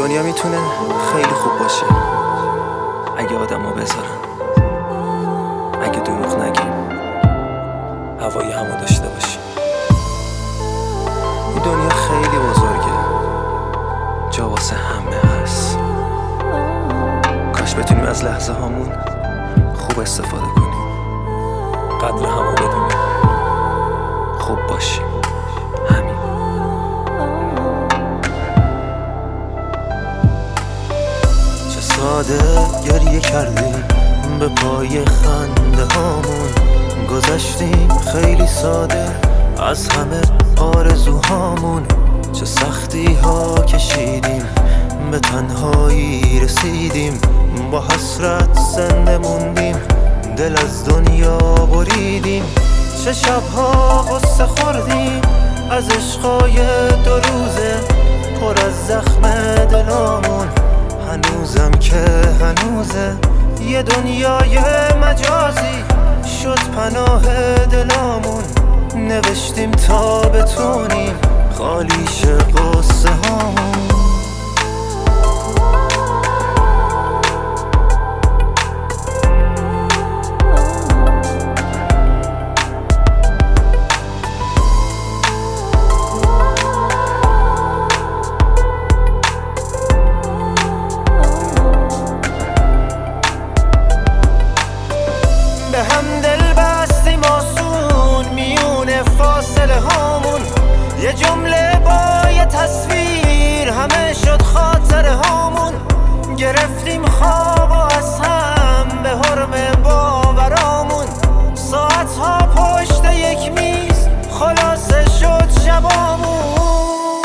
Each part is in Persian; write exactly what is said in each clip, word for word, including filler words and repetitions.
دنیا میتونه خیلی خوب باشه اگه آدم ها بذارن، اگه دروغ نگیم، هوای همو داشته باشیم. این دنیا خیلی بزرگه، جا واسه همه هست. کاش بتونیم از لحظه هامون خوب استفاده کنیم، قدر همو بدونیم، خوب باشیم. همین. چه ساده گریه کردیم به پای خنده هامون، گذشتیم خیلی ساده از همه آرزوهامون. چه سختی ها کشیدیم به تنهایی رسیدیم، با حسرت زنده موندیم، دل از دنیا بریدیم. چه شبها غصه خوردیم از عشقای دو روزه، پر از زخم دلامون هنوزم که هنوزه. یه دنیای مجازی شد پناه دلامون، نوشتیم تا بتونیم خالی شه قصه هامون. به هم دل بستیم آسون میون فاصله هامون، یه جمله با یه تصویر همه شد خاطره هامون. گرفتیم خواب و از هم به حرم باورامون، ساعت ها پشت یک میز خلاصه شد شبامون.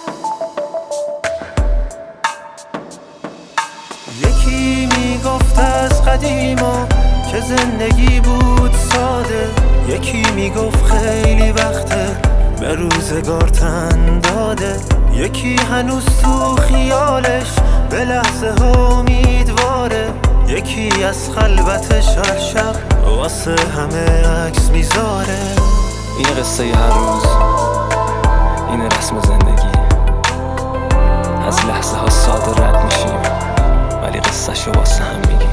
یکی میگفت از قدیما که زندگی بود ساده، یکی میگفت خیلی وقته به روزگار تن داده، یکی هنوز تو خیالش به لحظه ها امیدواره، یکی از خلوتش هر شب واسه همه عکس میذاره. این قصه هر روز، این رسم زندگی. از لحظه ها ساده رد میشیم ولی قصه شو واسه هم میگیم.